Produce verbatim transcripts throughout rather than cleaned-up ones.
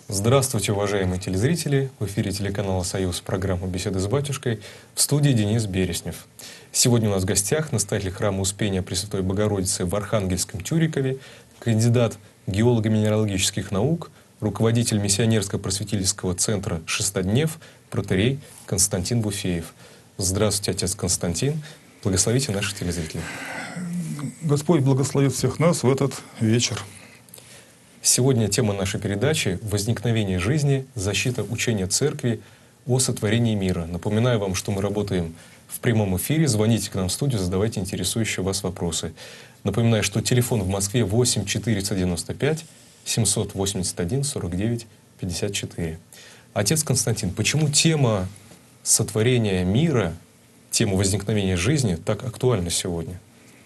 Здравствуйте, уважаемые телезрители! В эфире телеканала «Союз» программа «Беседы с батюшкой», в студии Денис Береснев. Сегодня у нас в гостях настоятель храма Успения Пресвятой Богородицы в Архангельском Тюрикове, кандидат геолого-минералогических наук, руководитель миссионерско-просветительского центра «Шестоднев», протоиерей Константин Буфеев. Здравствуйте, отец Константин! Благословите наших телезрителей. Господь благословит всех нас в этот вечер. Сегодня тема нашей передачи — «Возникновение жизни. Защита учения Церкви о сотворении мира». Напоминаю вам, что мы работаем в прямом эфире. Звоните к нам в студию, задавайте интересующие вас вопросы. Напоминаю, что телефон в Москве восемь четыреста девяносто пять семьсот восемьдесят один сорок девять пятьдесят четыре. Отец Константин, почему тема сотворения мира, тема возникновения жизни так актуальна сегодня?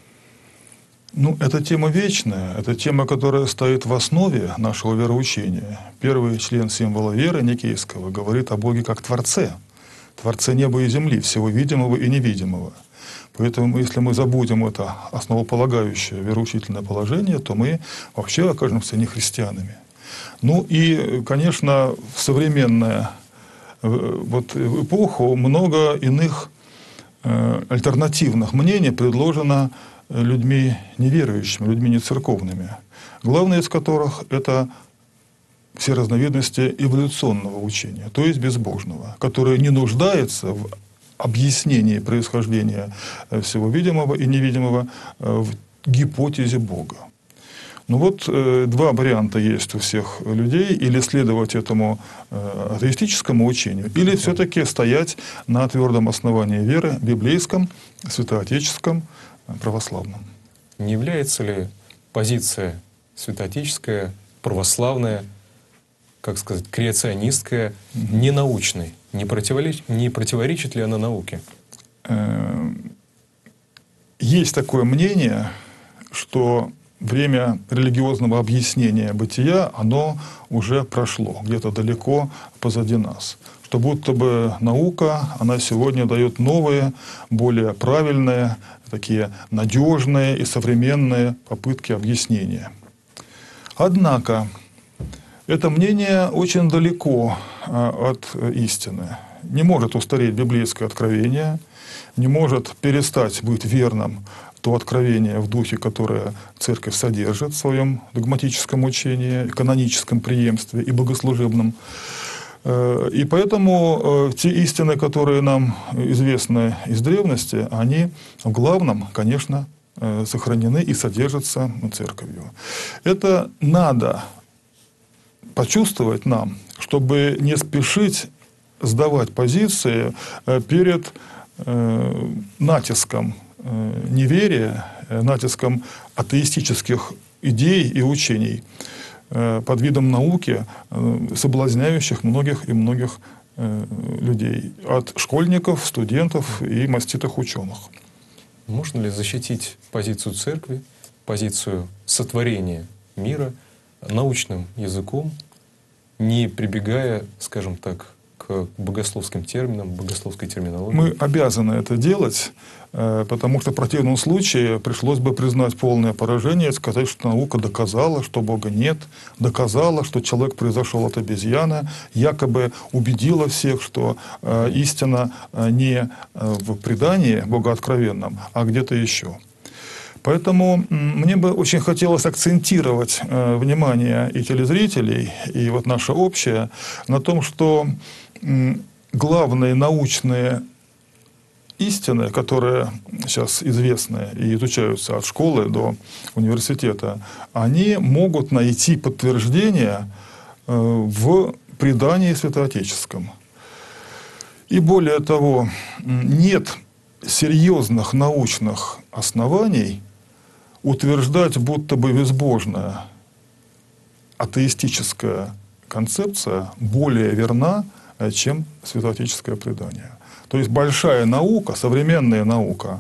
Ну, это тема вечная, это тема, которая стоит в основе нашего вероучения. Первый член символа веры Никейского говорит о Боге как Творце, Творце неба и земли, всего видимого и невидимого. Поэтому, если мы забудем это основополагающее вероучительное положение, то мы вообще окажемся не христианами. Ну и, конечно, в современную вот, эпоху много иных э, альтернативных мнений предложено людьми неверующими, людьми нецерковными, главное из которых — это все разновидности эволюционного учения, то есть безбожного, которое не нуждается в объяснении происхождения всего видимого и невидимого в гипотезе Бога. Ну вот э, два варианта есть у всех людей: или следовать этому э, атеистическому учению, или все-таки стоять на твердом основании веры, библейском, святоотеческом, православном. Не является ли позиция святоотеческая, православная, как сказать, креационистская, mm-hmm. ненаучной? Не противоречит, не противоречит ли она науке? Есть такое мнение, что время религиозного объяснения бытия, оно уже прошло, где-то далеко позади нас. Что будто бы наука, она сегодня дает новые, более правильные, такие надежные и современные попытки объяснения. Однако это мнение очень далеко от истины. Не может устареть библейское откровение, не может перестать быть верным то откровение в духе, которое Церковь содержит в своем догматическом учении, каноническом преемстве и богослужебном. И поэтому те истины, которые нам известны из древности, они в главном, конечно, сохранены и содержатся Церковью. Это надо почувствовать нам, чтобы не спешить сдавать позиции перед натиском неверия, натиском атеистических идей и учений под видом науки, соблазняющих многих и многих людей, от школьников, студентов и маститых ученых. Можно ли защитить позицию Церкви, позицию сотворения мира научным языком, не прибегая, скажем так, к богословским терминам, богословской терминологии? Мы обязаны это делать, потому что в противном случае пришлось бы признать полное поражение и сказать, что наука доказала, что Бога нет, доказала, что человек произошел от обезьяны, якобы убедила всех, что истина не в предании богооткровенном, а где-то еще. Поэтому мне бы очень хотелось акцентировать внимание и телезрителей, и вот наше общее на том, что главные научные истины, которые сейчас известны и изучаются от школы до университета, они могут найти подтверждение в предании святоотеческом. И более того, нет серьезных научных оснований утверждать, будто бы безбожная атеистическая концепция более верна, чем святоотеческое предание. То есть большая наука, современная наука,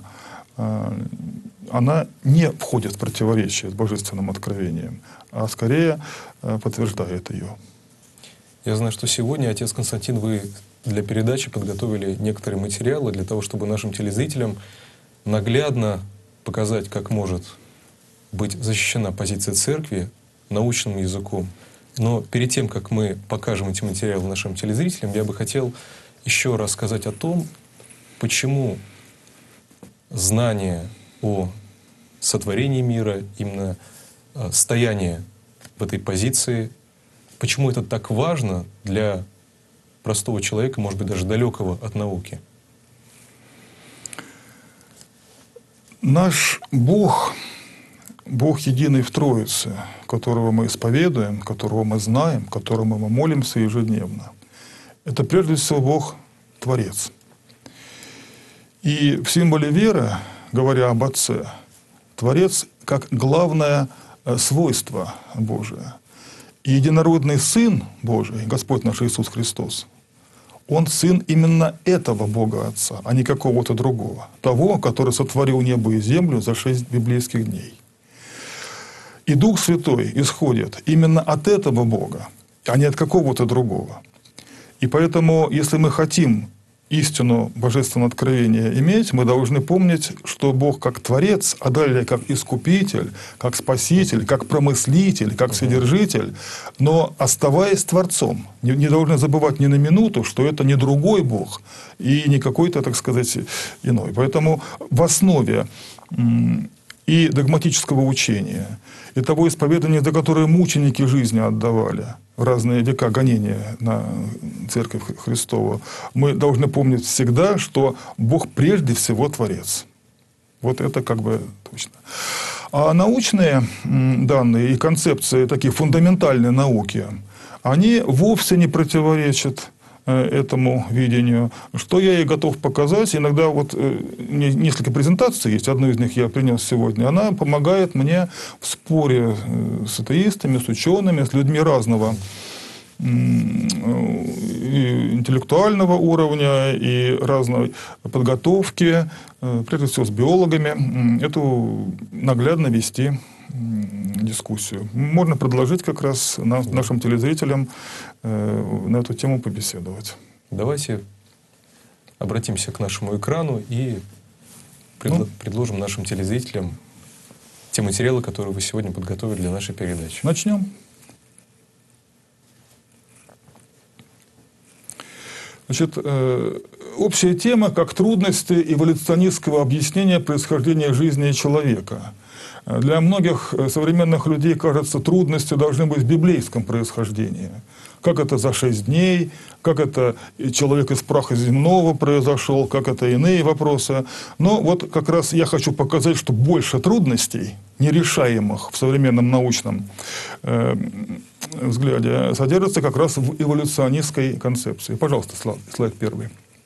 она не входит в противоречие с божественным откровением, а скорее подтверждает ее. Я знаю, что сегодня, отец Константин, вы для передачи подготовили некоторые материалы для того, чтобы нашим телезрителям наглядно показать, как может быть защищена позиция Церкви научным языком. Но перед тем, как мы покажем эти материалы нашим телезрителям, я бы хотел еще раз сказать о том, почему знание о сотворении мира, именно стояние в этой позиции, почему это так важно для простого человека, может быть, даже далекого от науки. Наш Бог, Бог единый в Троице, которого мы исповедуем, которого мы знаем, которому мы молимся ежедневно, это прежде всего Бог Творец. И в символе веры, говоря об Отце, Творец как главное свойство Божие. И единородный Сын Божий, Господь наш Иисус Христос, Он сын именно этого Бога Отца, а не какого-то другого. Того, который сотворил небо и землю за шесть библейских дней. И Дух Святой исходит именно от этого Бога, а не от какого-то другого. И поэтому, если мы хотим истину божественного откровения иметь, мы должны помнить, что Бог как Творец, а далее как Искупитель, как Спаситель, как Промыслитель, как Вседержитель, но оставаясь Творцом, не, не должны забывать ни на минуту, что это не другой Бог и не какой-то, так сказать, иной. Поэтому в основе и догматического учения, и того исповедания, за которое мученики жизни отдавали в разные века гонения на Церковь Христову, мы должны помнить всегда, что Бог прежде всего Творец. Вот это как бы точно. А научные данные и концепции, такие фундаментальные науки, они вовсе не противоречат этому видению, что я и готов показать. Иногда вот несколько презентаций есть, одну из них я принес сегодня, она помогает мне в споре с атеистами, с учеными, с людьми разного интеллектуального уровня и разной подготовки, прежде всего с биологами, эту наглядно вести дискуссию. Можно предложить как раз нашим телезрителям на эту тему побеседовать. Давайте обратимся к нашему экрану и предло- ну, предложим нашим телезрителям те материалы, которые вы сегодня подготовили для нашей передачи. Начнем. Значит, общая тема как трудности эволюционистского объяснения происхождения жизни человека. Для многих современных людей, кажется, трудности должны быть в библейском происхождении. Как это за шесть дней, как это человек из праха земного произошел, как это иные вопросы. Но вот как раз я хочу показать, что больше трудностей, нерешаемых в современном научном э, взгляде, содержится как раз в эволюционистской концепции. Пожалуйста, слайд первый.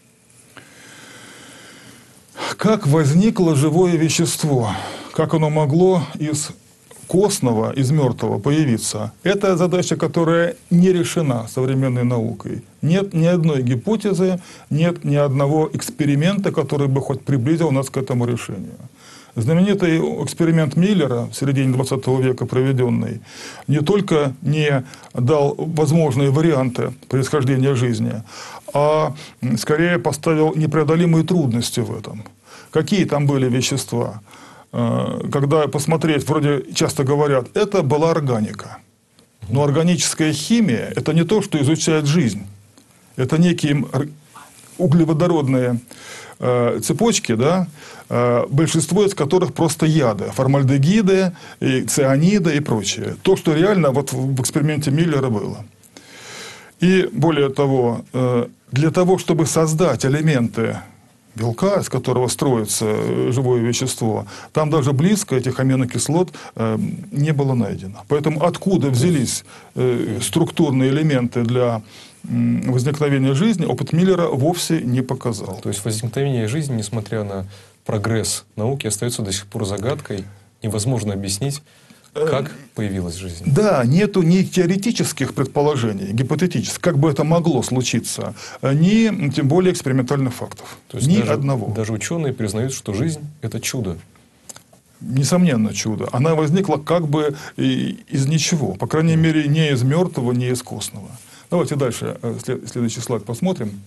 Как возникло живое вещество? Как оно могло из костного, из мертвого появиться? Это задача, которая не решена современной наукой. Нет ни одной гипотезы, нет ни одного эксперимента, который бы хоть приблизил нас к этому решению. Знаменитый эксперимент Миллера в середине двадцатого века проведенный не только не дал возможные варианты происхождения жизни, а скорее поставил непреодолимые трудности в этом. Какие там были вещества? Когда посмотреть, вроде часто говорят, это была органика. Но органическая химия – это не то, что изучает жизнь. Это некие углеводородные э, цепочки, да, э, большинство из которых просто яды. Формальдегиды, и цианиды и прочее. То, что реально вот в эксперименте Миллера было. И более того, э, для того, чтобы создать элементы белка, из которого строится живое вещество, там даже близко этих аминокислот э, не было найдено. Поэтому откуда взялись э, структурные элементы для э, возникновения жизни, опыт Миллера вовсе не показал. То есть возникновение жизни, несмотря на прогресс науки, остается до сих пор загадкой, невозможно объяснить, как появилась жизнь. Да, нету ни теоретических предположений, гипотетических, как бы это могло случиться, ни тем более экспериментальных фактов. То есть ни даже, одного. Даже ученые признают, что жизнь – это чудо. Несомненно, чудо. Она возникла как бы из ничего. По крайней мере, не из мертвого, не из костного. Давайте дальше, следующий слайд посмотрим.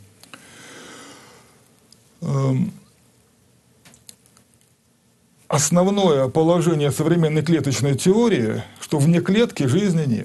Основное положение современной клеточной теории, что вне клетки жизни нет.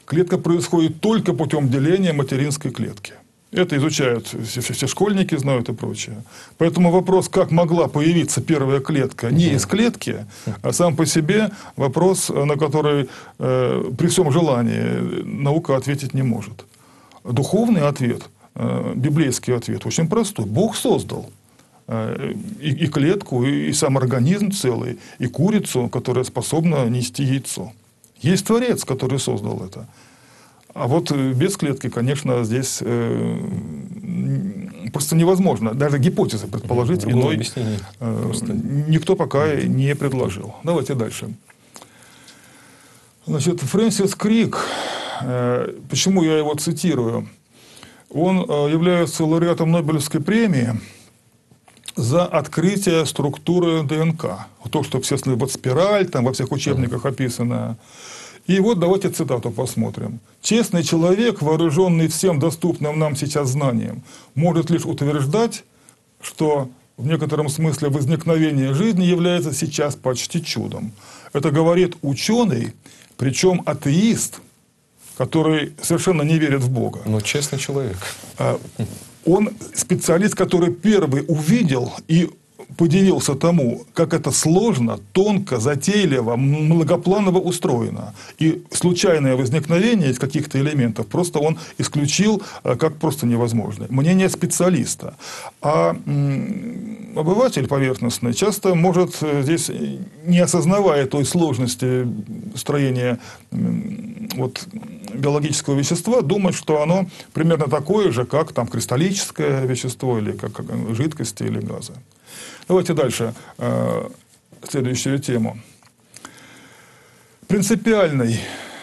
Клетка происходит только путем деления материнской клетки. Это изучают все, все школьники, знают и прочее. Поэтому вопрос, как могла появиться первая клетка не из клетки, а сам по себе вопрос, на который э, при всем желании наука ответить не может. Духовный ответ, э, библейский ответ очень простой. Бог создал э, и, и клетку, и, и сам организм целый, и курицу, которая способна нести яйцо. Есть Творец, который создал это. А вот без клетки, конечно, здесь э, просто невозможно. Даже гипотезы предположить иной э, никто пока не предложил. Давайте дальше. Значит, Фрэнсис Крик, э, почему я его цитирую, он э, является лауреатом Нобелевской премии за открытие структуры ДНК. То, что все вот спираль, там во всех учебниках описано. И вот давайте цитату посмотрим. «Честный человек, вооруженный всем доступным нам сейчас знанием, может лишь утверждать, что в некотором смысле возникновение жизни является сейчас почти чудом». Это говорит ученый, причем атеист, который совершенно не верит в Бога. Но честный человек. Он специалист, который первый увидел и подивился тому, как это сложно, тонко, затейливо, многопланово устроено. И случайное возникновение из каких-то элементов просто он исключил как просто невозможное. Мнение специалиста. А м, обыватель поверхностный часто может здесь, не осознавая той сложности строения м, вот, биологического вещества, думать, что оно примерно такое же, как там, кристаллическое вещество, или как, как жидкости или газы. Давайте дальше, э, следующую тему. Принципиальной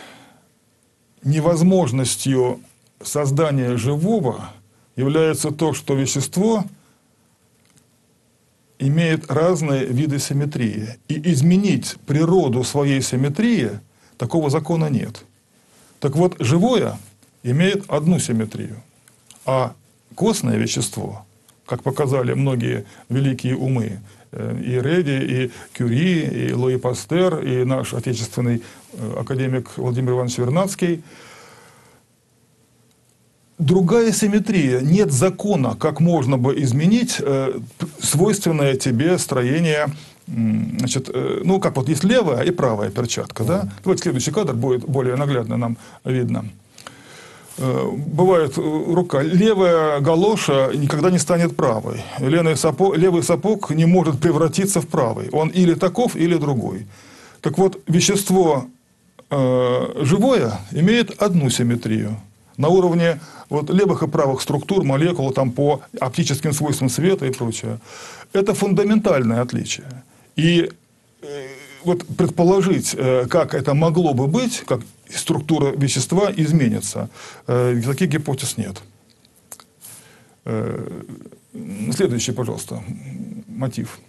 невозможностью создания живого является то, что вещество имеет разные виды симметрии. И изменить природу своей симметрии такого закона нет. Так вот, живое имеет одну симметрию, а костное вещество, как показали многие великие умы, и Реди, и Кюри, и Луи Пастер, и наш отечественный академик Владимир Иванович Вернадский, другая симметрия. Нет закона, как можно бы изменить свойственное тебе строение. Значит, ну, как вот есть левая и правая перчатка. Да? Давайте следующий кадр будет более наглядно нам видно. Бывает рука. Левая галоша никогда не станет правой. Левый сапог, левый сапог не может превратиться в правый. Он или таков, или другой. Так вот, вещество э, живое имеет одну симметрию. На уровне вот, левых и правых структур, молекул, там, по оптическим свойствам света и прочее. Это фундаментальное отличие. И э, вот предположить, э, как это могло бы быть, как структура вещества изменится, э, таких гипотез нет. Э, следующий, пожалуйста, мотив.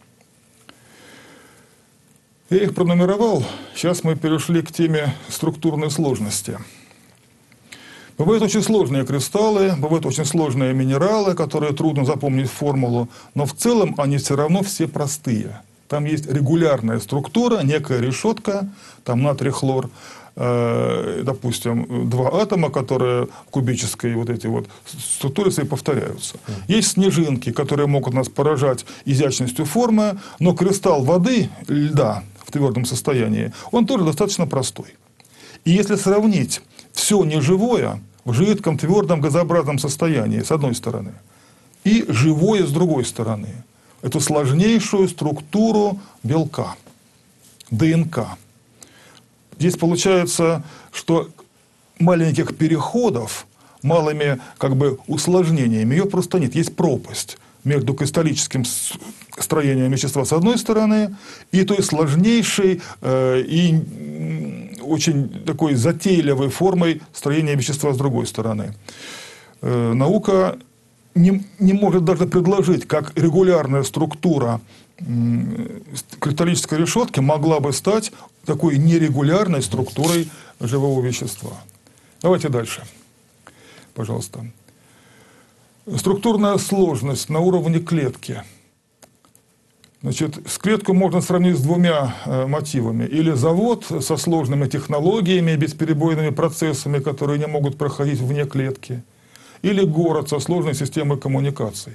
Я их пронумеровал. Сейчас мы перешли к теме структурной сложности. Бывают очень сложные кристаллы, бывают очень сложные минералы, которые трудно запомнить формулу, но в целом они все равно все простые. Там есть регулярная структура, некая решетка, там натрий-хлор, э, допустим, два атома, которые в кубической вот эти вот структуры свои повторяются. Есть снежинки, которые могут нас поражать изящностью формы, но кристалл воды, льда в твердом состоянии, он тоже достаточно простой. И если сравнить все неживое в жидком, твердом, газообразном состоянии, с одной стороны, и живое с другой стороны, эту сложнейшую структуру белка, ДНК. Здесь получается, что маленьких переходов, малыми как бы усложнениями ее просто нет. Есть пропасть между кристаллическим строением вещества с одной стороны и той сложнейшей э, и очень такой затейливой формой строения вещества с другой стороны. Э, наука Не, не может даже предложить, как регулярная структура кристаллической решетки могла бы стать такой нерегулярной структурой живого вещества. Давайте дальше. Пожалуйста. Структурная сложность на уровне клетки. Значит, клетку можно сравнить с двумя э, мотивами. Или завод со сложными технологиями, бесперебойными процессами, которые не могут проходить вне клетки. Или город со сложной системой коммуникаций.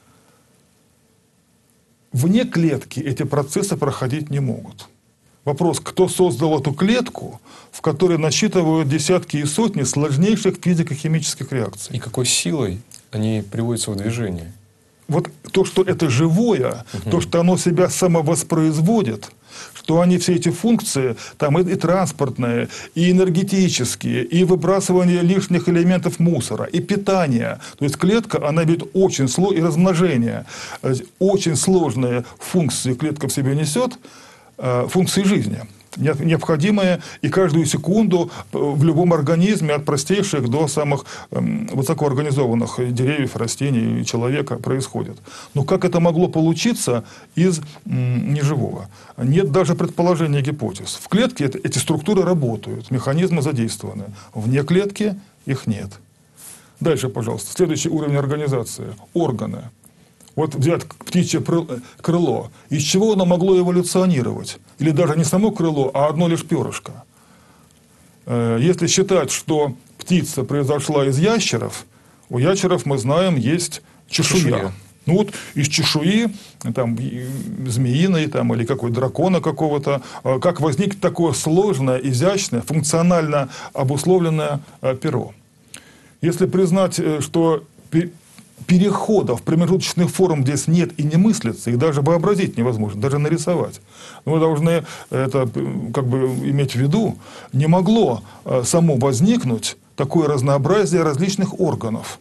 Вне клетки эти процессы проходить не могут. Вопрос, кто создал эту клетку, в которой насчитывают десятки и сотни сложнейших физико-химических реакций. И какой силой они приводятся в движение? Вот то, что это живое, угу. то, что оно себя самовоспроизводит, что они все эти функции, там и, и транспортные, и энергетические, и выбрасывание лишних элементов мусора, и питание. То есть клетка, она ведь очень сложная, и размножение, очень сложные функции клетка в себе несет, функции жизни, необходимые и каждую секунду в любом организме, от простейших до самых высокоорганизованных деревьев, растений и человека происходит. Но как это могло получиться из неживого? Нет даже предположений, гипотез. В клетке эти структуры работают, механизмы задействованы. Вне клетки их нет. Дальше, пожалуйста. Следующий уровень организации. Органы. Вот взять птичье крыло. Из чего оно могло эволюционировать? Или даже не само крыло, а одно лишь перышко. Если считать, что птица произошла из ящеров, у ящеров, мы знаем, есть чешуя. чешуя. Ну вот из чешуи, там, змеиной там, или какой дракона какого-то, как возникнет такое сложное, изящное, функционально обусловленное перо. Если признать, что переходов, промежуточных форм здесь нет и не мыслится, их даже вообразить невозможно, даже нарисовать. Но мы должны это как бы иметь в виду, не могло само возникнуть такое разнообразие различных органов.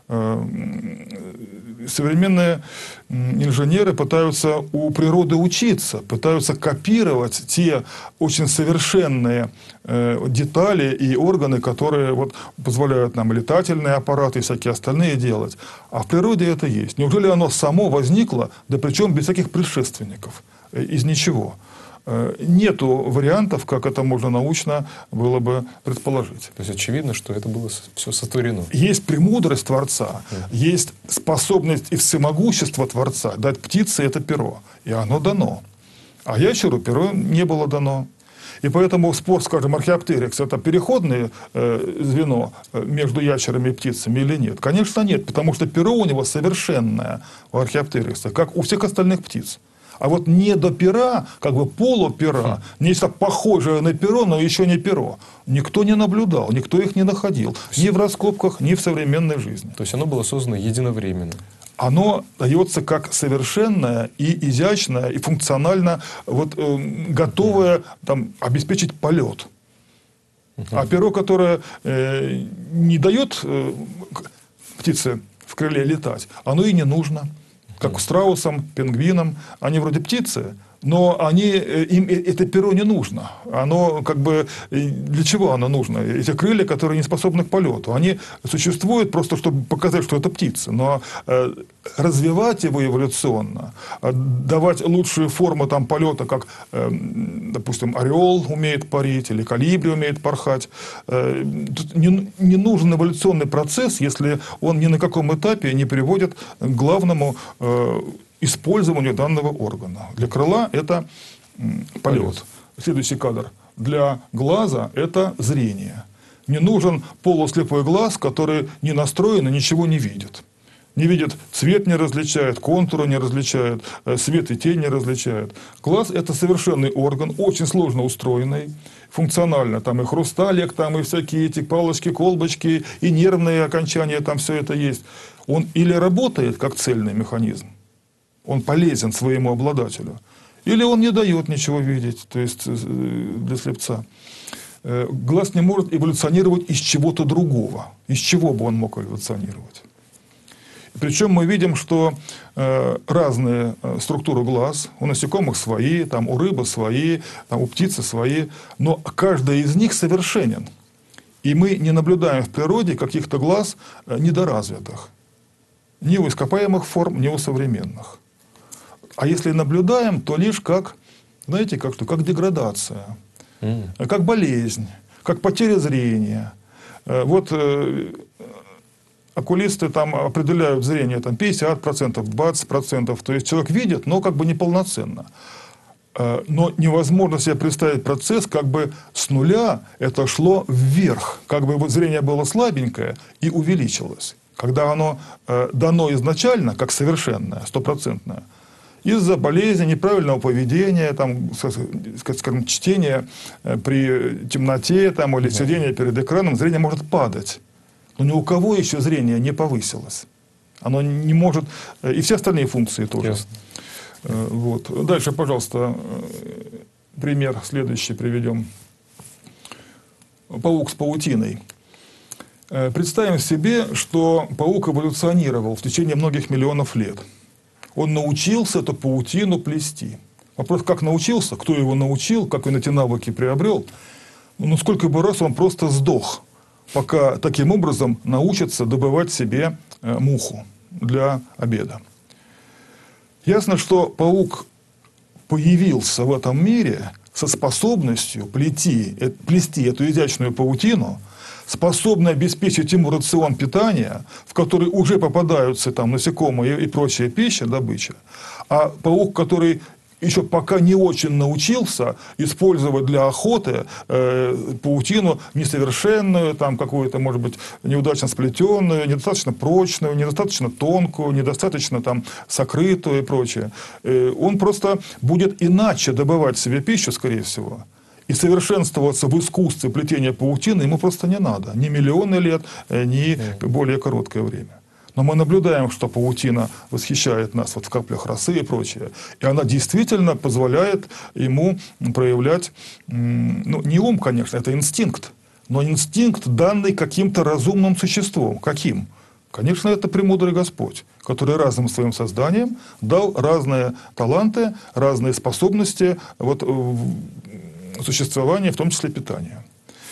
Современные инженеры пытаются у природы учиться, пытаются копировать те очень совершенные э, детали и органы, которые вот, позволяют нам летательные аппараты и всякие остальные делать. А в природе это есть. Неужели оно само возникло, да причем без всяких предшественников, э, из ничего? Нету вариантов, как это можно научно было бы предположить. То есть очевидно, что это было все сотворено. Есть премудрость Творца, mm. есть способность и всемогущество Творца дать птице это перо. И оно дано. А ящеру перо не было дано. И поэтому спор, скажем, археоптерикс – это переходное э, звено между ящерами и птицами или нет? Конечно, нет, потому что перо у него совершенное, у археоптерикса, как у всех остальных птиц. А вот не до пера, как бы полупера, нечто похожее на перо, но еще не перо, никто не наблюдал, никто их не находил. Ни в раскопках, ни в современной жизни. То есть оно было создано единовременно. Оно дается как совершенное и изящное, и функционально вот, э, готовое там, обеспечить полет. Uh-huh. А перо, которое э, не дает э, птице в крыле летать, оно и не нужно. Как страусам, пингвинам, они вроде птицы, но они, им это перо не нужно. Оно как бы, для чего оно нужно? Эти крылья, которые не способны к полету, они существуют просто, чтобы показать, что это птица. Но э, развивать его эволюционно, давать лучшие формы там, полета, как, э, допустим, орел умеет парить или колибри умеет порхать. Э, тут не, не нужен эволюционный процесс, если он ни на каком этапе не приводит к главному э, использованию данного органа. Для крыла это полет. полет. Следующий кадр. Для глаза это зрение. Не нужен полуслепой глаз, который не настроен и ничего не видит. Не видит, цвет не различает, контуры не различает, свет и тень не различает. Глаз – это совершенный орган, очень сложно устроенный, функционально. Там и хрусталик, там и всякие эти палочки, колбочки, и нервные окончания, там все это есть. Он или работает как цельный механизм, он полезен своему обладателю, или он не дает ничего видеть, то есть для слепца. Глаз не может эволюционировать из чего-то другого. Из чего бы он мог эволюционировать? Причем мы видим, что разные структуры глаз, у насекомых свои, там, у рыбы свои, там, у птицы свои, но каждый из них совершенен. И мы не наблюдаем в природе каких-то глаз недоразвитых. Ни у ископаемых форм, ни у современных. А если наблюдаем, то лишь как, знаете, как что? Как деградация, mm. как болезнь, как потеря зрения. Вот окулисты там определяют зрение там, пятьдесят процентов, двадцать процентов. То есть человек видит, но как бы неполноценно. Но невозможно себе представить процесс, как бы с нуля это шло вверх. Как бы вот зрение было слабенькое и увеличилось. Когда оно дано изначально, как совершенное, стопроцентное, из-за болезни, неправильного поведения, там, скажем, чтения при темноте там, или сидения перед экраном, зрение может падать. Но ни у кого еще зрение не повысилось. Оно не может... И все остальные функции тоже. Ясно. Вот. Дальше, пожалуйста, пример следующий приведем. Паук с паутиной. Представим себе, что паук эволюционировал в течение многих миллионов лет. Он научился эту паутину плести. Вопрос, как научился, кто его научил, как он эти навыки приобрел. Ну, сколько бы раз он просто сдох, пока таким образом научится добывать себе муху для обеда. Ясно, что паук появился в этом мире со способностью плести, плести эту изящную паутину, способный обеспечить ему рацион питания, в который уже попадаются там насекомые и прочая пища, добыча. А паук, который еще пока не очень научился использовать для охоты э, паутину несовершенную, там какую-то, может быть, неудачно сплетенную, недостаточно прочную, недостаточно тонкую, недостаточно там сокрытую и прочее. Э, он просто будет иначе добывать себе пищу, скорее всего. И совершенствоваться в искусстве плетения паутины ему просто не надо. Ни миллионы лет, ни более короткое время. Но мы наблюдаем, что паутина восхищает нас вот в каплях росы и прочее. И она действительно позволяет ему проявлять, ну, не ум, конечно, это инстинкт, но инстинкт, данный каким-то разумным существом. Каким? Конечно, это премудрый Господь, который разным своим созданием дал разные таланты, разные способности вот, существования, в том числе питания.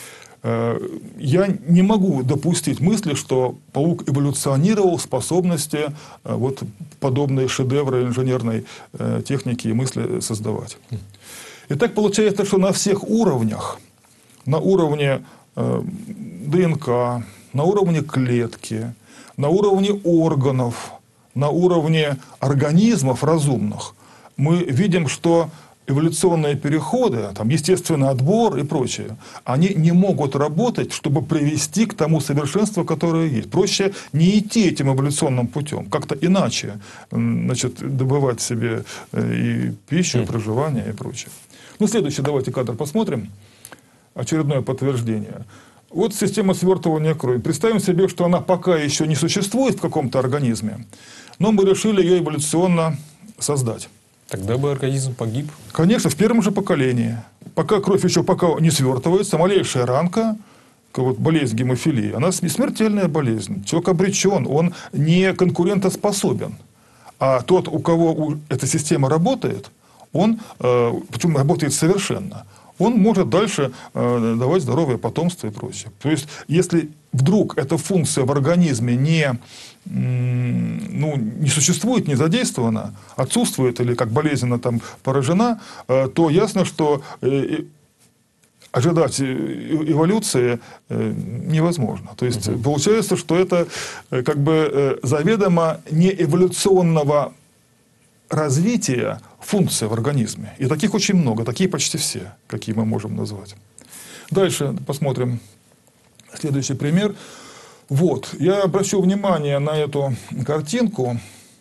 Я не могу допустить мысли, что паук эволюционировал способности вот, подобные шедевры инженерной техники и мысли создавать. И так получается, что на всех уровнях, на уровне ДНК, на уровне клетки, на уровне органов, на уровне организмов разумных, мы видим, что эволюционные переходы, там, естественный отбор и прочее, они не могут работать, чтобы привести к тому совершенству, которое есть. Проще не идти этим эволюционным путем, как-то иначе, значит, добывать себе и пищу, и проживание и прочее. Ну, следующий, давайте кадр посмотрим. Очередное подтверждение. Вот система свертывания крови. Представим себе, что она пока еще не существует в каком-то организме, но мы решили ее эволюционно создать. Тогда бы организм погиб? Конечно, в первом же поколении. Пока кровь еще пока не свертывается, малейшая ранка, вот болезнь гемофилии, она смертельная болезнь. Человек обречен, он не конкурентоспособен. А тот, у кого эта система работает, он, причем работает совершенно, он может дальше давать здоровое потомство и прочее. То есть, если вдруг эта функция в организме не, ну, не существует, не задействована, отсутствует или как болезненно там поражена, то ясно, что ожидать эволюции невозможно. То есть, угу. получается, что это как бы заведомо не эволюционного развития функция в организме. И таких очень много, такие почти все, какие мы можем назвать. Дальше посмотрим следующий пример. Вот, я обращу внимание на эту картинку.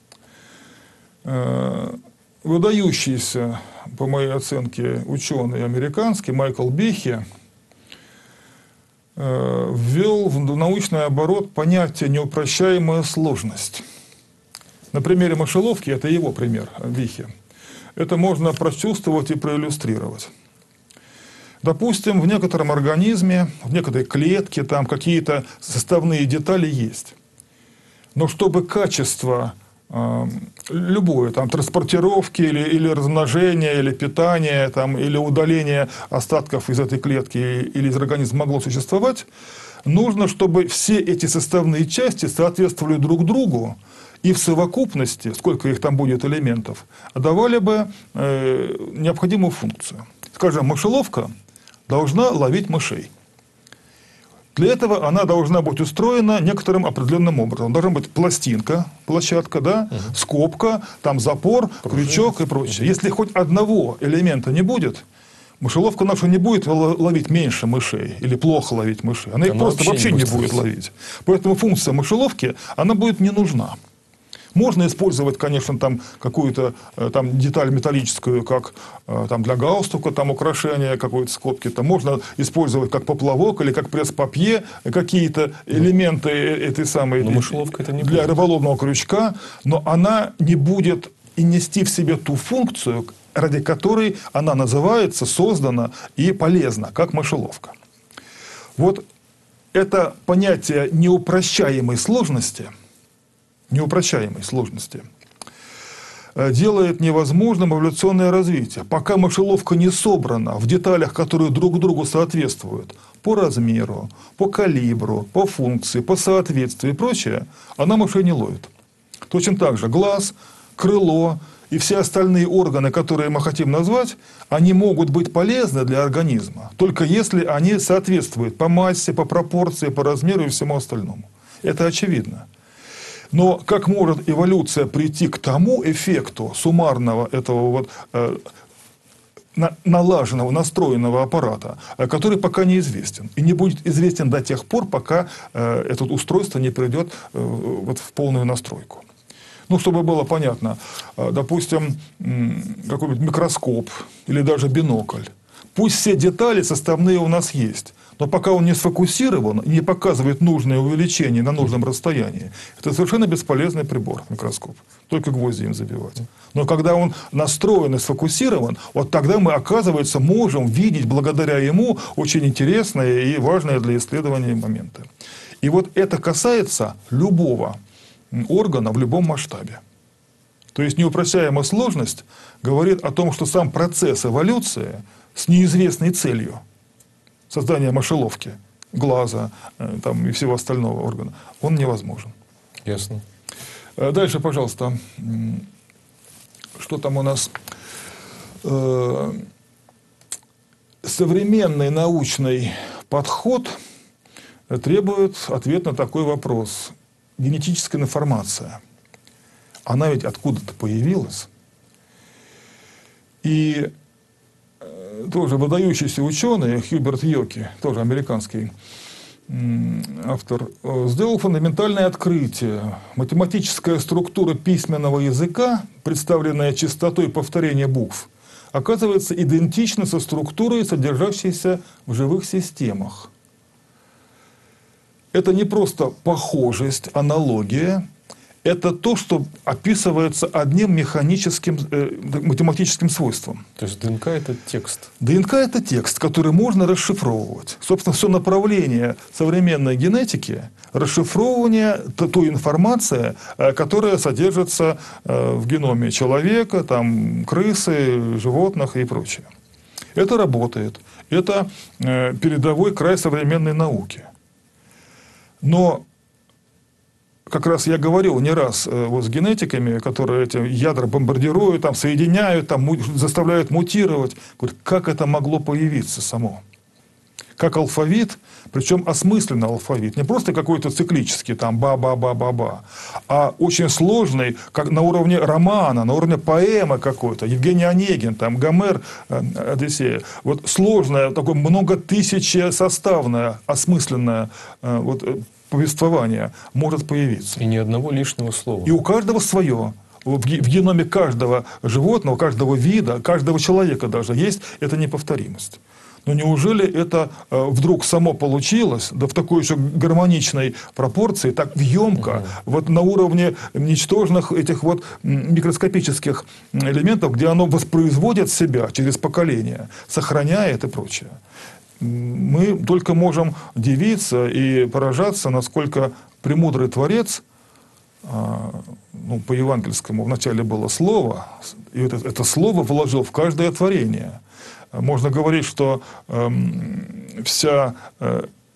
Выдающийся, по моей оценке, ученый американский Майкл Бихе ввел в научный оборот понятие «неупрощаемая сложность». На примере мышеловки, это его пример, Бихе, это можно прочувствовать и проиллюстрировать. Допустим, в некотором организме, в некоторой клетке там какие-то составные детали есть. Но чтобы качество э, любое, там, транспортировки или, или размножения, или питания, там, или удаления остатков из этой клетки или из организма могло существовать, нужно, чтобы все эти составные части соответствовали друг другу, и в совокупности, сколько их там будет элементов, давали бы э, необходимую функцию. Скажем, мышеловка должна ловить мышей. Для этого она должна быть устроена некоторым определенным образом. Должна быть пластинка, площадка, да, угу. скобка, там запор, Пружина. крючок и прочее. Угу. Если хоть одного элемента не будет, мышеловка наша не будет ловить меньше мышей или плохо ловить мышей. Она их она просто вообще, вообще не будет ловить. Поэтому функция мышеловки, она будет не нужна. Можно использовать, конечно, там какую-то там, деталь металлическую, как там, для галстука, там, украшения какой-то скобки. Там, можно использовать как поплавок или как пресс-папье какие-то элементы этой самой мышеловка это не для будет. рыболовного крючка, но она не будет и нести в себе ту функцию, ради которой она называется, создана и полезна, как мышеловка. Вот это понятие неупрощаемой сложности – неупрощаемой сложности, делает невозможным эволюционное развитие. Пока мышеловка не собрана в деталях, которые друг другу соответствуют по размеру, по калибру, по функции, по соответствию и прочее, она мышей не ловит. Точно так же глаз, крыло и все остальные органы, которые мы хотим назвать, они могут быть полезны для организма, только если они соответствуют по массе, по пропорции, по размеру и всему остальному. Это очевидно. Но как может эволюция прийти к тому эффекту суммарного этого вот, э, на, налаженного, настроенного аппарата, э, который пока неизвестен. И не будет известен до тех пор, пока э, это устройство не придет э, вот, в полную настройку. Ну, чтобы было понятно, э, допустим, э, какой-нибудь микроскоп или даже бинокль. Пусть все детали составные у нас есть. Но пока он не сфокусирован и не показывает нужное увеличение на нужном расстоянии, это совершенно бесполезный прибор, микроскоп. Только гвозди им забивать. Но когда он настроен и сфокусирован, вот тогда мы, оказывается, можем видеть благодаря ему очень интересные и важные для исследования моменты. И вот это касается любого органа в любом масштабе. То есть неупрощаемая сложность говорит о том, что сам процесс эволюции с неизвестной целью создание мышеловки, глаза там, и всего остального органа, он невозможен. Ясно. Дальше, пожалуйста. Что там у нас? Современный научный подход требует ответа на такой вопрос. Генетическая информация. Она ведь откуда-то появилась. И тоже выдающийся ученый Хьюберт Йоки, тоже американский автор, сделал фундаментальное открытие. Математическая структура письменного языка, представленная частотой повторения букв, оказывается идентична со структурой, содержащейся в живых системах. Это не просто похожесть, аналогия. Это то, что описывается одним механическим, э, математическим свойством. То есть ДНК – это текст? ДНК – это текст, который можно расшифровывать. Собственно, все направление современной генетики – расшифровывание той информации, которая содержится в геноме человека, там, крысы, животных и прочее. Это работает. Это передовой край современной науки. Но как раз я говорил не раз вот, с генетиками, которые эти ядра бомбардируют, там, соединяют, там, заставляют мутировать. Говорят, как это могло появиться само? Как алфавит, причем осмысленный алфавит. Не просто какой-то циклический, там, ба-ба-ба-ба-ба, а очень сложный, как на уровне романа, на уровне поэмы какой-то. Евгений Онегин, там, Гомер, Одиссея. Вот сложное, такое многотысячесоставное, осмысленное вот, повествование может появиться. И ни одного лишнего слова. И у каждого свое. В геноме каждого животного, каждого вида, каждого человека даже есть эта неповторимость. Но неужели это вдруг само получилось, да в такой еще гармоничной пропорции, так въемко, угу. вот на уровне ничтожных этих вот микроскопических элементов, где оно воспроизводит себя через поколения, сохраняет и прочее. Мы только можем дивиться и поражаться, насколько премудрый Творец, ну, по евангельскому вначале было слово, и это, это слово вложил в каждое творение. Можно говорить, что э, вся э,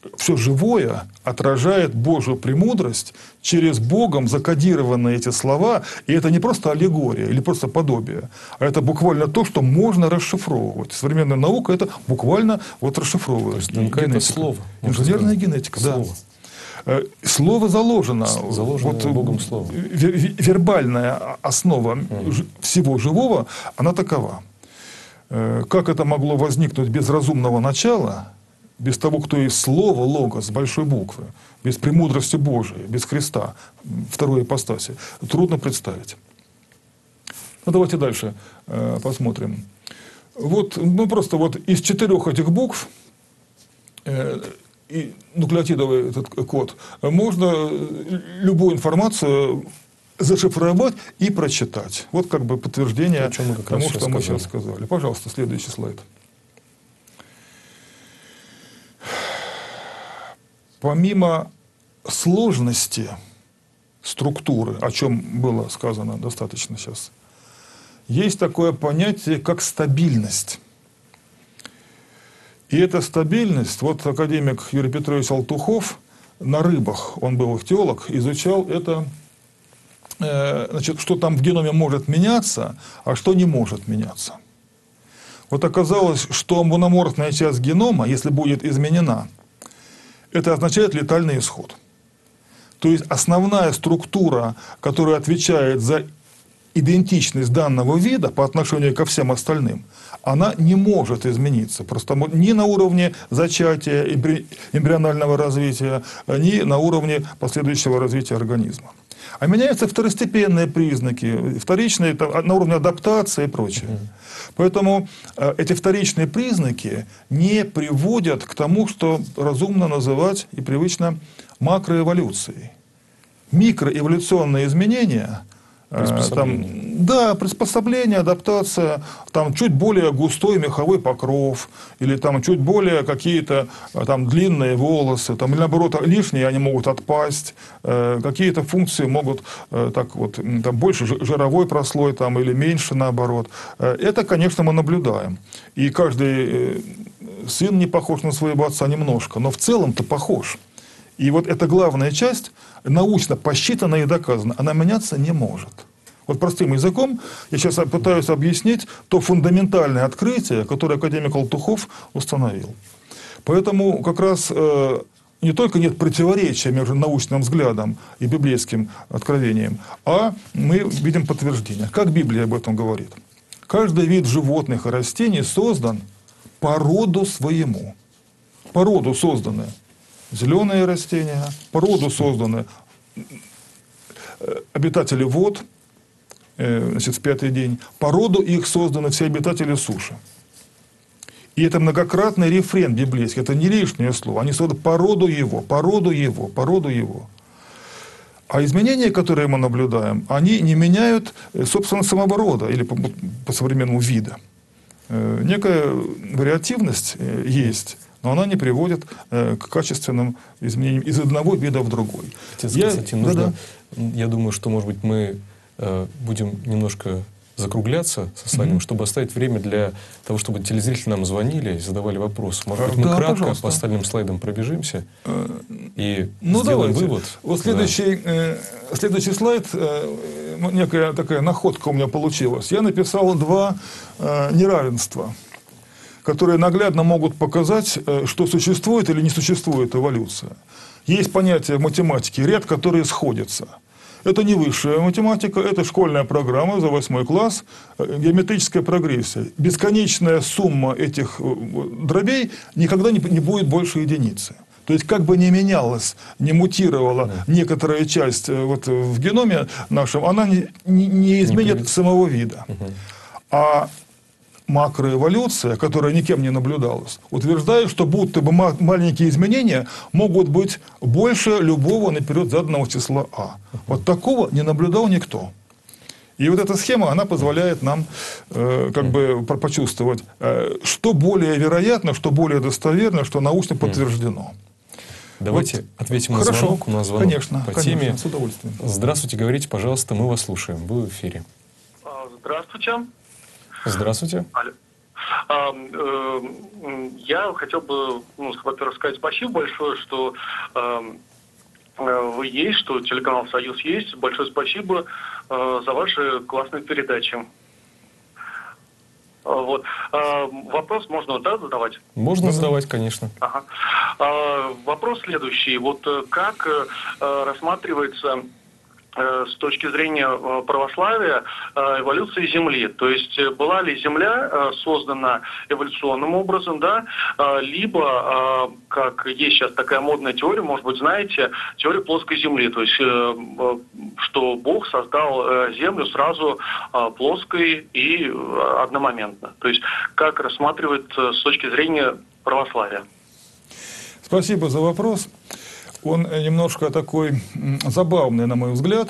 все живое отражает Божью премудрость через Богом закодированные эти слова. И это не просто аллегория или просто подобие, а это буквально то, что можно расшифровывать. Современная наука это буквально вот расшифровывает. ДНК – это слово. Инженерная генетика, слово. Да. Слово заложено. Заложено вот, Богом слово. Вербальная основа mm. всего живого, она такова. Как это могло возникнуть без разумного начала, без того, кто есть слово, логос, с большой буквы, без премудрости Божией, без Христа, второй ипостаси, трудно представить. Ну, давайте дальше э, посмотрим. Вот, ну, просто вот из четырех этих букв э, и нуклеотидовый этот код можно любую информацию зашифровать и прочитать. Вот как бы подтверждение тому, что мы сейчас сказали. Пожалуйста, следующий слайд. Помимо сложности структуры, о чем было сказано достаточно сейчас, есть такое понятие, как стабильность. И эта стабильность, вот академик Юрий Петрович Алтухов на рыбах, он был ихтиолог, изучал это, э, значит, что там в геноме может меняться, а что не может меняться. Вот оказалось, что мономорфная часть генома, если будет изменена, это означает летальный исход. То есть основная структура, которая отвечает за идентичность данного вида по отношению ко всем остальным, она не может измениться. Просто ни на уровне зачатия, эмбрионального развития, ни на уровне последующего развития организма. А меняются второстепенные признаки, вторичные на уровне адаптации и прочее. Поэтому эти вторичные признаки не приводят к тому, что разумно называть и привычно макроэволюцией. Микроэволюционные изменения, там, да, приспособление, адаптация, там чуть более густой меховой покров, или там чуть более какие-то там длинные волосы, там, или наоборот лишние они могут отпасть, э, какие-то функции могут э, так вот, там, больше жировой прослой там, или меньше наоборот. Это, конечно, мы наблюдаем. И каждый э, сын не похож на своего отца немножко, но в целом-то похож. И вот эта главная часть, научно посчитана и доказана, она меняться не может. Вот простым языком я сейчас пытаюсь объяснить то фундаментальное открытие, которое академик Алтухов установил. Поэтому как раз э, не только нет противоречия между научным взглядом и библейским откровением, а мы видим подтверждение. Как Библия об этом говорит? Каждый вид животных и растений создан по роду своему. По роду созданы зеленые растения, по роду созданы обитатели вод, значит, в пятый день, по роду их созданы все обитатели суши. И это многократный рефрен библейский, это не лишнее слово. Они созданы по роду его, по роду его, по роду его. А изменения, которые мы наблюдаем, они не меняют, собственно, самого рода или по, по современному вида. Некая вариативность есть, но она не приводит э, к качественным изменениям из одного вида в другой. Отец Константин, я, нужно, да, да. я думаю, что, может быть, мы э, будем немножко закругляться со вами, mm-hmm. чтобы оставить время для того, чтобы телезрители нам звонили и задавали вопросы. Может быть, мы да, кратко пожалуйста. По остальным слайдам пробежимся и ну, сделаем давайте. Вывод. Вот следующий, да. э, следующий слайд, э, некая такая находка у меня получилась. Я написал два э, неравенства, которые наглядно могут показать, что существует или не существует эволюция. Есть понятие в математике ряд, которые сходятся. Это не высшая математика, это школьная программа за восьмой класс, геометрическая прогрессия. Бесконечная сумма этих дробей никогда не будет больше единицы. То есть, как бы ни менялась, не мутировала некоторая часть вот в геноме нашем, она не, не, не изменит не самого вида. Угу. А макроэволюция, которая никем не наблюдалась, утверждает, что будто бы маленькие изменения могут быть больше любого наперед заданного числа А. Вот такого не наблюдал никто. И вот эта схема, она позволяет нам э, как бы почувствовать, э, что более вероятно, что более достоверно, что научно подтверждено. Давайте вот. Ответим на Хорошо. Звонок. У нас звонок конечно, по конечно, теме. С удовольствием. Здравствуйте, говорите, пожалуйста, мы вас слушаем. Вы в эфире. Здравствуйте. Здравствуйте. Алло. А, э, я хотел бы, ну, во-первых, сказать спасибо большое, что э, вы есть, что телеканал «Союз» есть. Большое спасибо э, за ваши классные передачи. Вот. А, вопрос можно, да, задавать? Можно задавать, конечно. Ага. А, вопрос следующий. Вот как а, рассматривается а, с точки зрения а, православия а, эволюция Земли? То есть была ли Земля а, создана эволюционным образом, да, а, либо, а, как есть сейчас такая модная теория, может быть, знаете, теория плоской Земли, то есть а, что Бог создал а, Землю сразу а, плоской и а, одномоментно. То есть как рассматривает а, с точки зрения православия? Спасибо за вопрос. Он немножко такой забавный, на мой взгляд.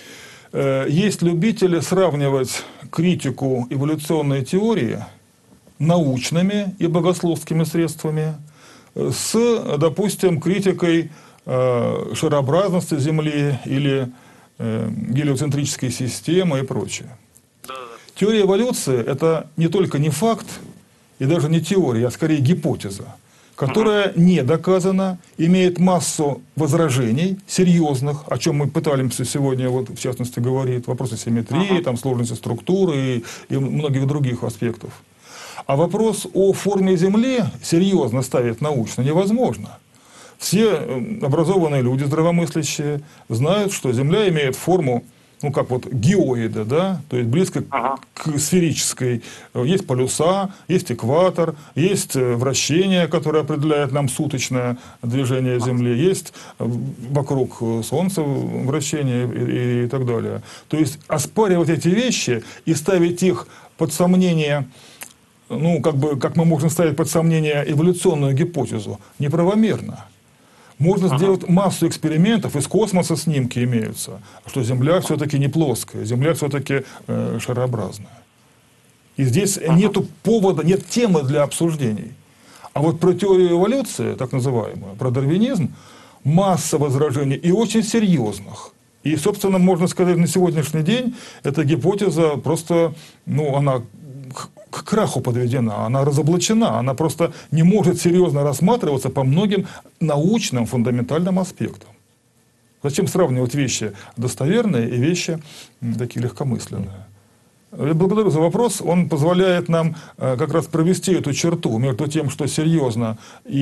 Есть любители сравнивать критику эволюционной теории научными и богословскими средствами с, допустим, критикой шарообразности Земли или гелиоцентрической системы и прочее. Теория эволюции – это не только не факт и даже не теория, а скорее гипотеза, которая не доказана, имеет массу возражений серьезных, о чем мы пытаемся сегодня, вот, в частности, говорить, вопросы симметрии, там, сложности структуры и, и многих других аспектов. А вопрос о форме Земли серьезно ставить научно невозможно. Все образованные люди, здравомыслящие, знают, что Земля имеет форму, ну, как вот геоида, да, то есть близко ага. к сферической. Есть полюса, есть экватор, есть вращение, которое определяет нам суточное движение Земли, есть вокруг Солнца вращение и, и, и так далее. То есть оспаривать эти вещи и ставить их под сомнение, ну, как бы, как мы можем ставить под сомнение эволюционную гипотезу, неправомерно. Можно ага. сделать массу экспериментов, из космоса снимки имеются, что Земля все-таки не плоская, Земля все-таки э, шарообразная. И здесь ага. нет повода, нет темы для обсуждений. А вот про теорию эволюции, так называемую, про дарвинизм, масса возражений и очень серьезных. И, собственно, можно сказать, на сегодняшний день эта гипотеза просто, ну, она к краху подведена, она разоблачена, она просто не может серьезно рассматриваться по многим научным фундаментальным аспектам. Зачем сравнивать вещи достоверные и вещи такие легкомысленные? Я благодарю за вопрос. Он позволяет нам как раз провести эту черту между тем, что серьезно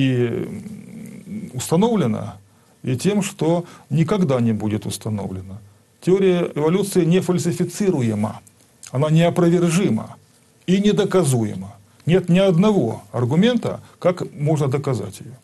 и установлено, и тем, что никогда не будет установлено. Теория эволюции не фальсифицируема, она неопровержима и недоказуема. Нет ни одного аргумента, как можно доказать ее.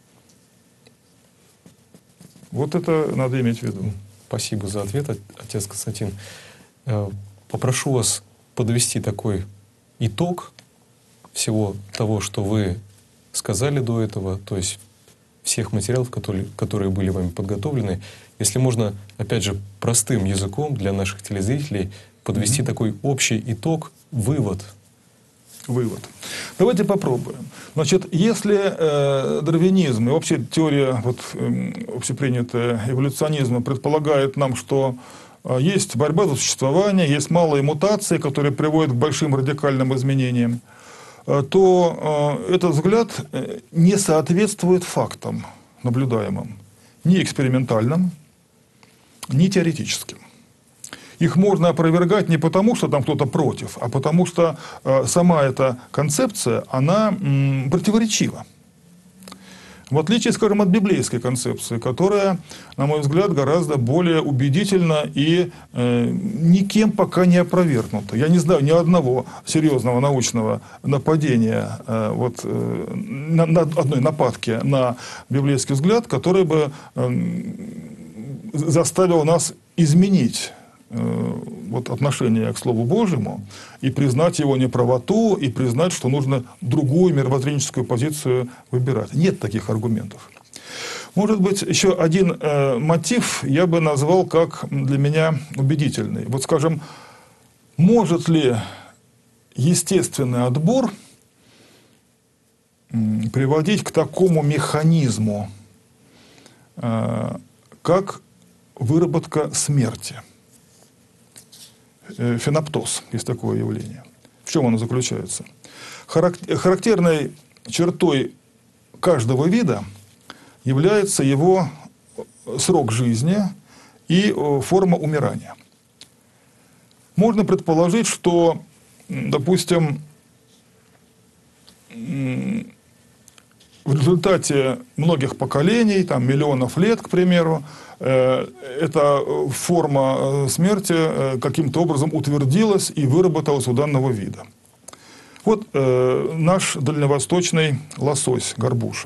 Вот это надо иметь в виду. Спасибо за ответ, отец Константин. Попрошу вас подвести такой итог всего того, что вы сказали до этого, то есть всех материалов, которые, которые были вами подготовлены. Если можно, опять же, простым языком для наших телезрителей подвести mm-hmm. такой общий итог, вывод. Вывод. Давайте попробуем. Значит, если э, дарвинизм и вообще теория вот, э, общепринятая эволюционизма предполагает нам, что э, есть борьба за существование, есть малые мутации, которые приводят к большим радикальным изменениям, э, то э, этот взгляд не соответствует фактам наблюдаемым, ни экспериментальным, ни теоретическим. Их можно опровергать не потому, что там кто-то против, а потому что э, сама эта концепция, она м, противоречива. В отличие, скажем, от библейской концепции, которая, на мой взгляд, гораздо более убедительна и э, никем пока не опровергнута. Я не знаю ни одного серьезного научного нападения, э, вот, э, на, на одной нападки на библейский взгляд, который бы э, заставил нас изменить вот отношение к Слову Божьему и признать его неправоту, и признать, что нужно другую мировоззренческую позицию выбирать. Нет таких аргументов. Может быть, еще один э, мотив я бы назвал как для меня убедительный. Вот, скажем, может ли естественный отбор э, приводить к такому механизму, э, как выработка смерти? Феноптоз, есть такое явление. В чем оно заключается? Характерной чертой каждого вида является его срок жизни и форма умирания. Можно предположить, что, допустим, в результате многих поколений, там, миллионов лет, к примеру, э, эта форма смерти э, каким-то образом утвердилась и выработалась у данного вида. Вот э, наш дальневосточный лосось, горбуша.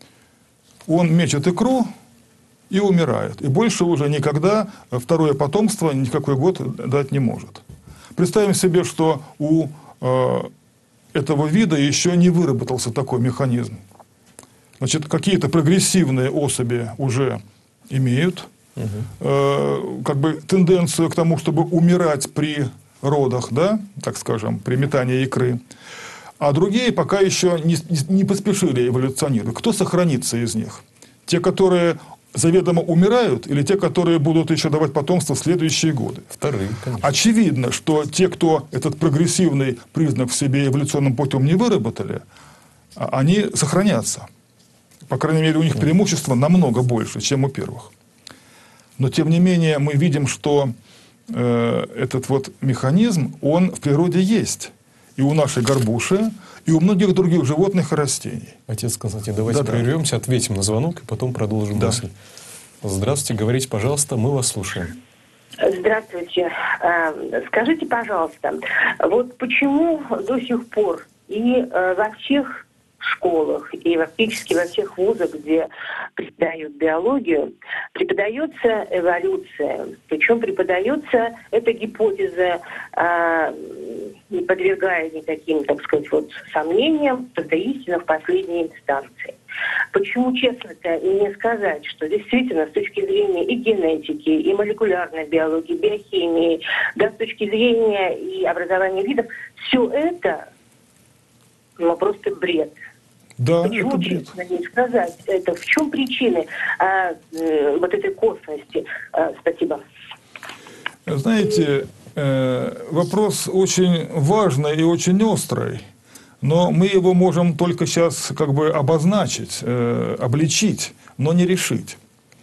Он мечет икру и умирает. И больше уже никогда второе потомство никакой год дать не может. Представим себе, что у э, этого вида еще не выработался такой механизм. Значит, какие-то прогрессивные особи уже имеют угу. э, как бы тенденцию к тому, чтобы умирать при родах, да, так скажем, при метании икры. А другие пока еще не, не поспешили эволюционировать. Кто сохранится из них? Те, которые заведомо умирают, или те, которые будут еще давать потомство в следующие годы? Вторые, конечно. Очевидно, что те, кто этот прогрессивный признак в себе эволюционным путем не выработали, они сохранятся. По крайней мере, у них преимущество намного больше, чем у первых. Но, тем не менее, мы видим, что э, этот вот механизм, он в природе есть. И у нашей горбуши, и у многих других животных и растений. Отец Константин, давайте Да-да. прервемся, ответим на звонок, и потом продолжим да. мысль. Здравствуйте, говорите, пожалуйста, мы вас слушаем. Здравствуйте. Скажите, пожалуйста, вот почему до сих пор и во всех школах и практически во всех вузах, где преподают биологию, преподается эволюция. Причем преподается эта гипотеза, не подвергая никаким, так сказать, вот, сомнениям, это истина в последней инстанции. Почему, честно-то, не сказать, что действительно с точки зрения и генетики, и молекулярной биологии, биохимии, да, с точки зрения и образования видов, все это, ну, просто бред. Да, Почему, это бред. честно не сказать, это в чем причины а, э, вот этой косности? А, спасибо. Знаете, э, вопрос очень важный и очень острый, но мы его можем только сейчас как бы обозначить, э, обличить, но не решить.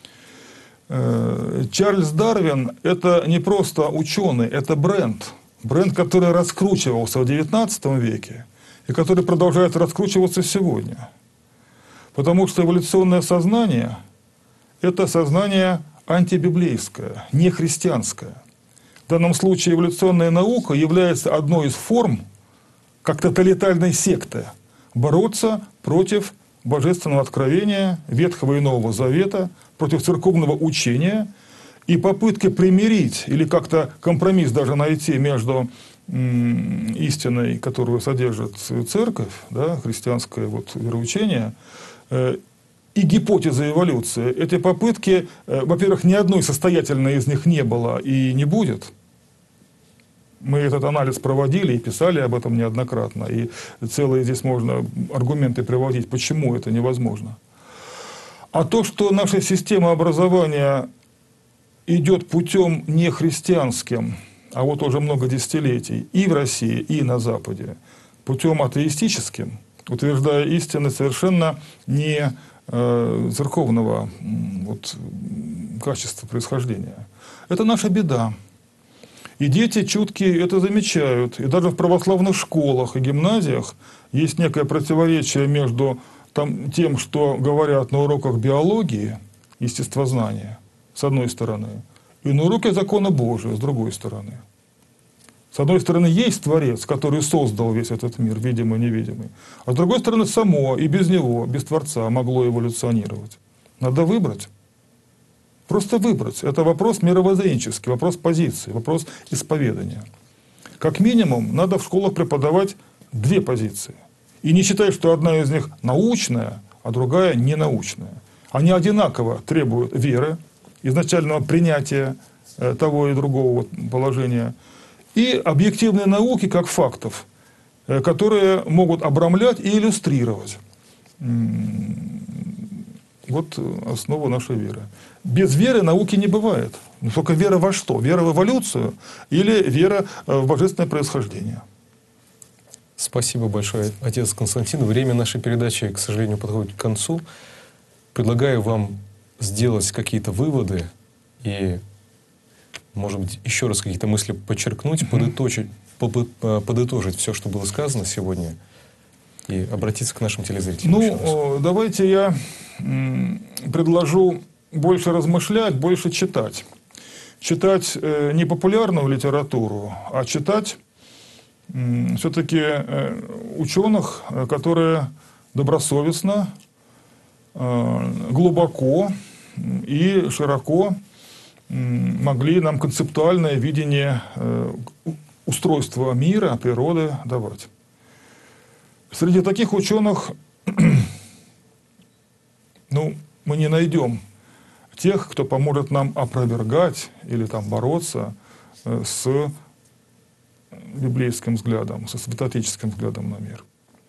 Э, Чарльз Дарвин – это не просто ученый, это бренд. Бренд, который раскручивался в девятнадцатом веке и который продолжает раскручиваться сегодня. Потому что эволюционное сознание – это сознание антибиблейское, не христианское. В данном случае эволюционная наука является одной из форм, как тоталитарной секты, бороться против божественного откровения Ветхого и Нового Завета, против церковного учения и попытки примирить или как-то компромисс даже найти между м, истиной, которую содержит церковь, да, христианское вот вероучение, э, и гипотеза эволюции. Эти попытки, э, во-первых, ни одной состоятельной из них не было и не будет. Мы этот анализ проводили и писали об этом неоднократно. И целые здесь можно аргументы приводить, почему это невозможно. А то, что наша система образования идет путем не христианским, а вот уже много десятилетий и в России, и на Западе, путем атеистическим, утверждая истины совершенно не э, церковного вот, качества происхождения. Это наша беда. И дети чуткие это замечают. И даже в православных школах и гимназиях есть некое противоречие между там, тем, что говорят на уроках биологии, естествознания, с одной стороны, и на уроке закона Божия, с другой стороны. С одной стороны, есть Творец, который создал весь этот мир, видимый и невидимый. А с другой стороны, само и без него, без Творца, могло эволюционировать. Надо выбрать. Просто выбрать. Это вопрос мировоззренческий, вопрос позиции, вопрос исповедания. Как минимум, надо в школах преподавать две позиции. И не считать, что одна из них научная, а другая ненаучная. Они одинаково требуют веры, изначального принятия э, того и другого положения, и объективной науки как фактов, э, которые могут обрамлять и иллюстрировать. Вот основа нашей веры. Без веры науки не бывает. Но только вера во что? Вера в эволюцию или вера в божественное происхождение? Спасибо большое, отец Константин. Время нашей передачи, к сожалению, подходит к концу. Предлагаю вам сделать какие-то выводы и, может быть, еще раз какие-то мысли подчеркнуть, mm-hmm. подытожить, подытожить все, что было сказано сегодня, и обратиться к нашим телезрителям. Ну, давайте я предложу больше размышлять, больше читать. Читать не популярную литературу, а читать все-таки ученых, которые добросовестно, глубоко и широко могли нам концептуальное видение устройства мира, природы давать. Среди таких ученых ну, мы не найдем тех, кто поможет нам опровергать или там, бороться с библейским взглядом, со святоотеческим взглядом на мир.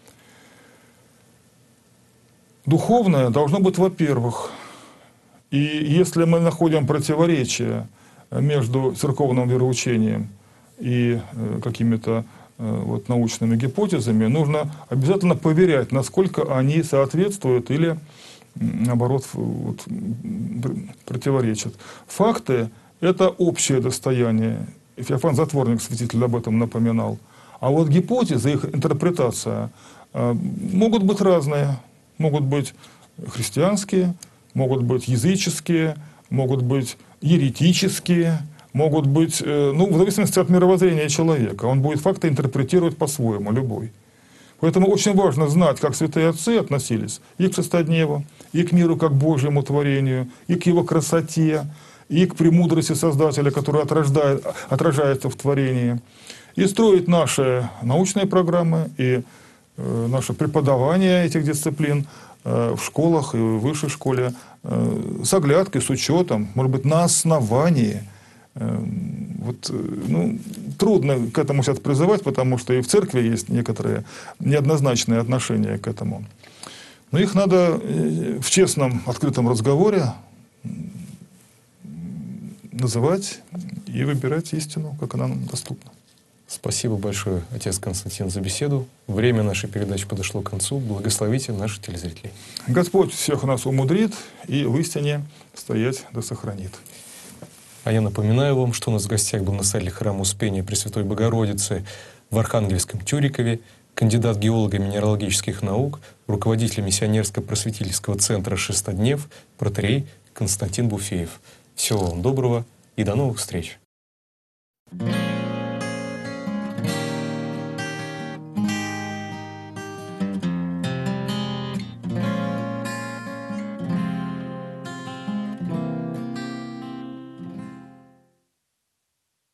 Духовное должно быть, во-первых, и если мы находим противоречие между церковным вероучением и какими-то вот, научными гипотезами, нужно обязательно проверять, насколько они соответствуют или, наоборот, вот, противоречат. Факты – это общее достояние. Феофан Затворник, святитель, об этом напоминал. А вот гипотезы, их интерпретация могут быть разные. Могут быть христианские, могут быть языческие, могут быть еретические, могут быть, ну, в зависимости от мировоззрения человека. Он будет факты интерпретировать по-своему, любой. Поэтому очень важно знать, как святые отцы относились и к шестодневу, и к миру как Божьему творению, и к его красоте, и к премудрости Создателя, которая отражается в творении. И строить наши научные программы и э, наше преподавание этих дисциплин э, в школах и в высшей школе э, с оглядкой, с учетом, может быть, на основании. Э, вот, э, ну, трудно к этому сейчас призывать, потому что и в церкви есть некоторые неоднозначные отношения к этому. Но их надо э, в честном, открытом разговоре называть и выбирать истину, как она нам доступна. Спасибо большое, отец Константин, за беседу. Время нашей передачи подошло к концу. Благословите наших телезрителей. Господь всех нас умудрит и в истине стоять да сохранит. А я напоминаю вам, что у нас в гостях был настоятель храма Успения Пресвятой Богородицы в Архангельском Тюрикове, кандидат геолого-минералогических наук, руководитель миссионерско-просветительского центра «Шестоднев», протоиерей Константин Буфеев. Всего вам доброго и до новых встреч! Thank you.